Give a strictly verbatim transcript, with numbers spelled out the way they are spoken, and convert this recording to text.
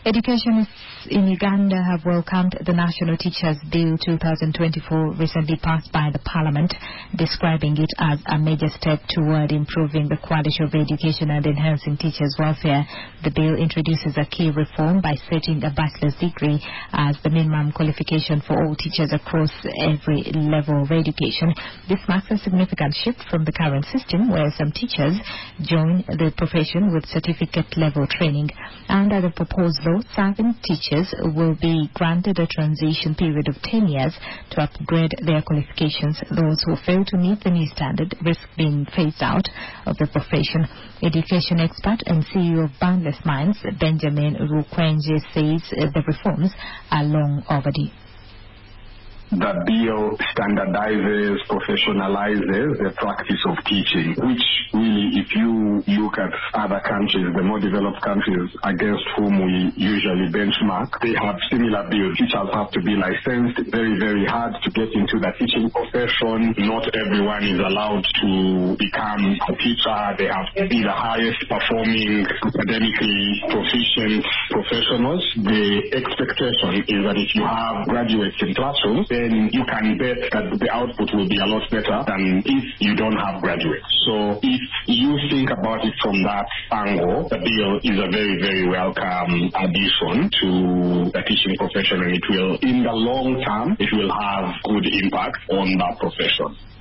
Educationists in Uganda have welcomed the National Teachers Bill twenty twenty-four recently passed by the Parliament, describing it as a major step toward improving the quality of education and enhancing teachers' welfare. The bill introduces a key reform by setting a bachelor's degree as the minimum qualification for all teachers across every level of education. This marks a significant shift from the current system where some teachers join the profession with certificate-level training. Under the proposed law, serving teachers will be granted a transition period of ten years to upgrade their qualifications. Those who fail to meet the new standard risk being phased out of the profession. Education expert and C E O of Boundless Minds, Benjamin Rukwenje, says the reforms are long overdue. The bill standardizes, professionalizes the practice of teaching, which really, if you look at other countries, the more developed countries against whom we usually benchmark, they have similar bills. Teachers have to be licensed. Very, very hard to get into the teaching profession. Not everyone is allowed to become a teacher. They have to be the highest performing, academically proficient professionals. The expectation is that if you have graduates in classrooms, then you can bet that the output will be a lot better than if you don't have graduates. So if you think about it from that angle, the bill is a very, very welcome addition to the teaching profession, and it will, in the long term, it will have good impact on that profession.